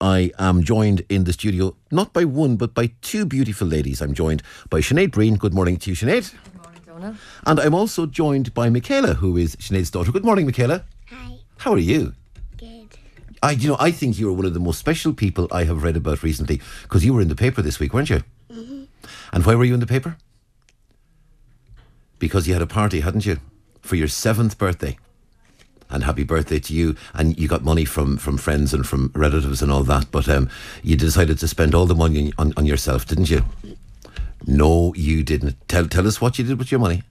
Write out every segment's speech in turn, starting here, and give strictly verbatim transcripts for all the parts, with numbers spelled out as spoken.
I am joined in the studio, not by one, but by two beautiful ladies. I'm joined by Sinead Breen. Good morning to you, Sinead. Good morning, Donal. And I'm also joined by Michaela, who is Sinead's daughter. Good morning, Michaela. Hi. How are you? Good. I, you know, I think you're one of the most special people I have read about recently, because you were in the paper this week, weren't you? Mm-hmm. And why were you in the paper? Because you had a party, hadn't you? For your seventh birthday. And happy birthday to you. And you got money from, from friends and from relatives and all that. But um, you decided to spend all the money on, on yourself, didn't you? No, you didn't. Tell tell us what you did with your money.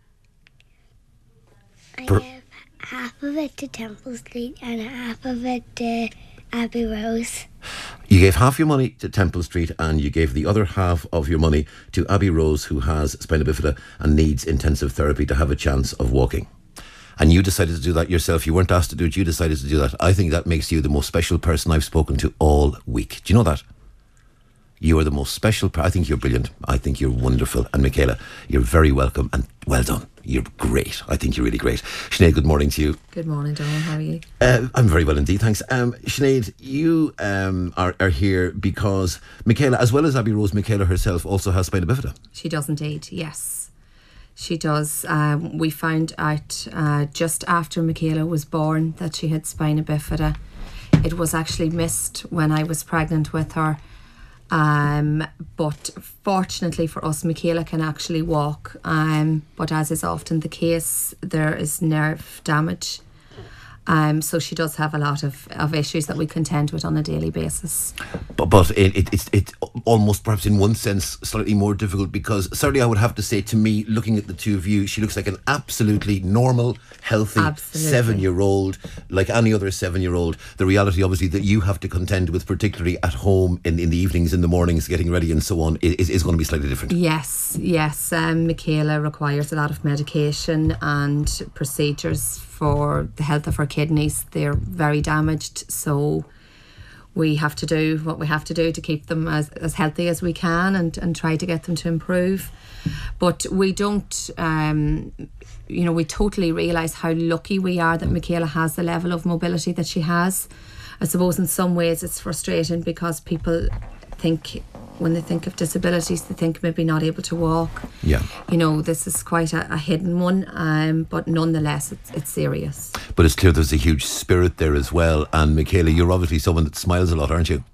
I Per- gave half of it to Temple Street and half of it to Abbey Rose. You gave half your money to Temple Street and you gave the other half of your money to Abbey Rose, who has spina bifida and needs intensive therapy to have a chance of walking. And you decided to do that yourself. You weren't asked to do it, you decided to do that. I think that makes you the most special person I've spoken to all week. Do you know that? You are the most special person. I think you're brilliant. I think you're wonderful. And Michaela, you're very welcome and well done. You're great. I think you're really great. Sinead, good morning to you. Good morning, Donal. How are you? Uh, I'm very well indeed, thanks. Um, Sinead, you um, are, are here because Michaela, as well as Abbey Rose, Michaela herself also has spina bifida. She does indeed, yes. She does. Um, we found out uh, just after Michaela was born that she had spina bifida. It was actually missed when I was pregnant with her. Um, but fortunately for us, Michaela can actually walk. Um, but as is often the case, there is nerve damage. Um, so she does have a lot of, of issues that we contend with on a daily basis. But, but it, it, it's it's almost perhaps in one sense slightly more difficult, because certainly I would have to say, to me, looking at the two of you, she looks like an absolutely normal, healthy Absolutely. seven-year-old, like any other seven-year-old. The reality, obviously, that you have to contend with, particularly at home in, in the evenings, in the mornings, getting ready and so on, is, is going to be slightly different. Yes, yes. Um, Michaela requires a lot of medication and procedures for the health of her kidneys. They're very damaged, so we have to do what we have to do to keep them as, as healthy as we can and, and try to get them to improve. But we don't, um, you know, we totally realise how lucky we are that Michaela has the level of mobility that she has. I suppose in some ways it's frustrating because people think, when they think of disabilities, they think maybe not able to walk. Yeah. You know, this is quite a, a hidden one, um, but nonetheless, it's, it's serious. But it's clear there's a huge spirit there as well. And Michaela, you're obviously someone that smiles a lot, aren't you?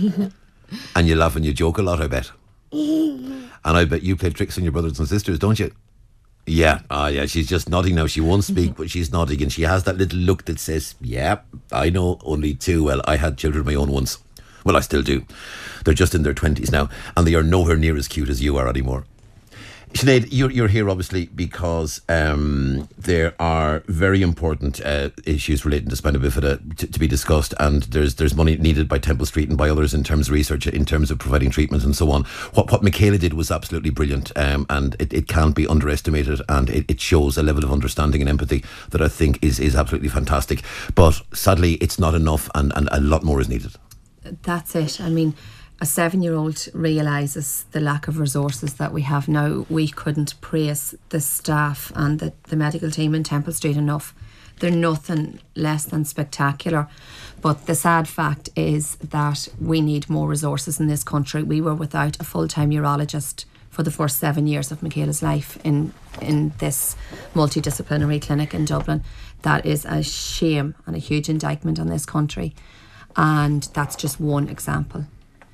And you laugh and you joke a lot, I bet. And I bet you play tricks on your brothers and sisters, don't you? Yeah, ah, yeah, she's just nodding now. She won't speak, but she's nodding, and she has that little look that says, yeah, I know only too well. I had children of my own once. Well, I still do. They're just in their twenties now, and they are nowhere near as cute as you are anymore. Sinead, you're, you're here obviously because um, there are very important uh, issues relating to spina bifida to, to be discussed, and there's there's money needed by Temple Street and by others in terms of research, in terms of providing treatment and so on. What what Michaela did was absolutely brilliant, um, and it, it can't be underestimated, and it, it shows a level of understanding and empathy that I think is, is absolutely fantastic. But sadly, it's not enough, and, and a lot more is needed. That's it. I mean, a seven-year-old realises the lack of resources that we have now. We couldn't praise the staff and the, the medical team in Temple Street enough. They're nothing less than spectacular. But the sad fact is that we need more resources in this country. We were without a full-time urologist for the first seven years of Michaela's life in, in this multidisciplinary clinic in Dublin. That is a shame and a huge indictment on this country. And that's just one example.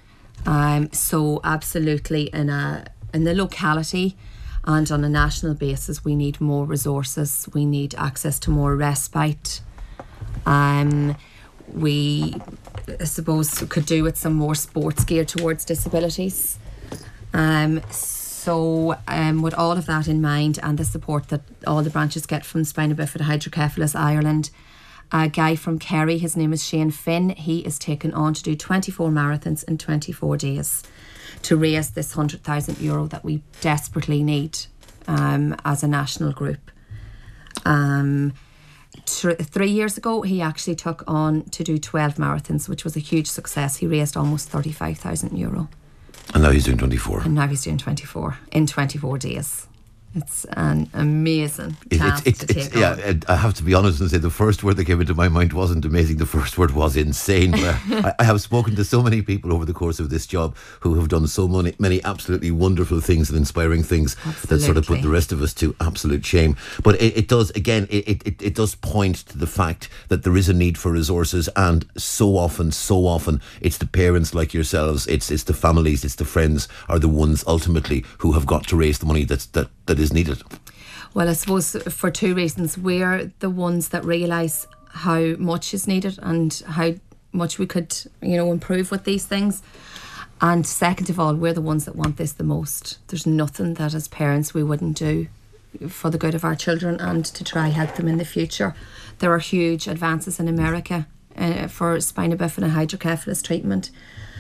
Um, so absolutely in a in the locality and on a national basis, we need more resources. We need access to more respite. Um, we, I suppose, could do with some more sports geared towards disabilities. Um, so um, with all of that in mind, and the support that all the branches get from Spina Bifida Hydrocephalus Ireland, a guy from Kerry, his name is Shane Finn, he is taken on to do twenty-four marathons in twenty-four days to raise this one hundred thousand euro that we desperately need um, as a national group. Um, th- three years ago, he actually took on to do twelve marathons, which was a huge success. He raised almost thirty-five thousand euro. And now he's doing twenty-four. And now he's doing twenty-four in twenty-four days. It's an amazing It, task it, to it, take it's, yeah, on. and I have to be honest and say the first word that came into my mind wasn't amazing. The first word was insane. But I, I have spoken to so many people over the course of this job who have done so many, many absolutely wonderful things and inspiring things that sort of put Absolutely. the rest of us to absolute shame. But it, it does, again, it, it, it does point to the fact that there is a need for resources, and so often, so often, it's the parents like yourselves, it's it's the families, it's the friends are the ones ultimately who have got to raise the money that's, that that is needed. Well, I suppose for two reasons. We're the ones that realise how much is needed and how much we could, you know, improve with these things. And second of all, we're the ones that want this the most. There's nothing that as parents we wouldn't do for the good of our children and to try help them in the future. There are huge advances in America uh, for spina bifida hydrocephalus treatment,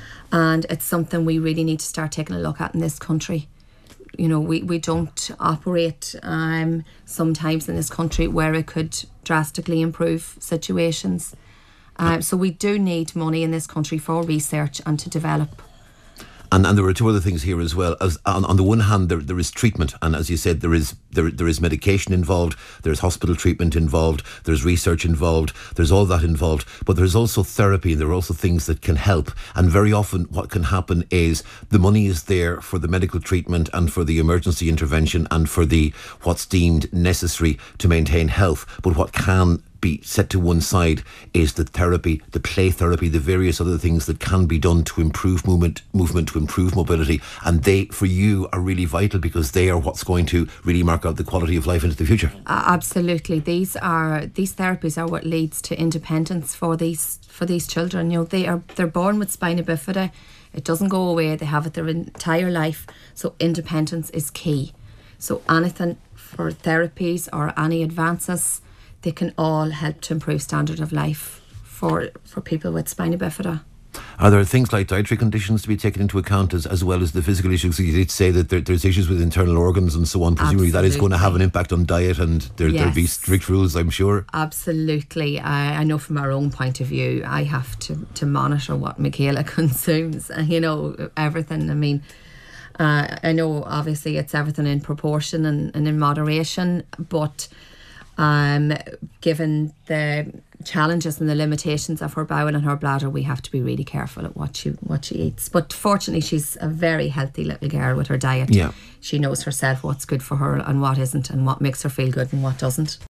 and it's something we really need to start taking a look at in this country. You know, we, we don't operate um, sometimes in this country where it could drastically improve situations. Uh, so we do need money in this country for research and to develop. And and there are two other things here as well. As on, on the one hand, there there is treatment, and as you said, there is there there is medication involved. There's hospital treatment involved. There's research involved. There's all that involved. But there's also therapy. There are also things that can help. And very often, what can happen is the money is there for the medical treatment and for the emergency intervention and for the what's deemed necessary to maintain health. But what can be set to one side is the therapy, the play therapy, the various other things that can be done to improve movement, movement to improve mobility, and they, for you, are really vital because they are what's going to really mark out the quality of life into the future. Uh, absolutely, these are these therapies are what leads to independence for these for these children. You know, they are they're born with spina bifida. It doesn't go away. They have it their entire life. So independence is key. So anything for therapies or any advances, they can all help to improve standard of life for for people with spina bifida. Are there things like dietary conditions to be taken into account as, as well as the physical issues? You did say that there, there's issues with internal organs and so on. Presumably that is going to have an impact on diet, and there, Yes. there'll be strict rules, I'm sure. Absolutely. I, I know from our own point of view, I have to, to monitor what Michaela consumes. You know, everything. I mean, uh, I know obviously it's everything in proportion and, and in moderation, but um, given the challenges and the limitations of her bowel and her bladder, we have to be really careful at what she what she eats. But fortunately, she's a very healthy little girl with her diet. Yeah. She knows herself what's good for her and what isn't, and what makes her feel good and what doesn't.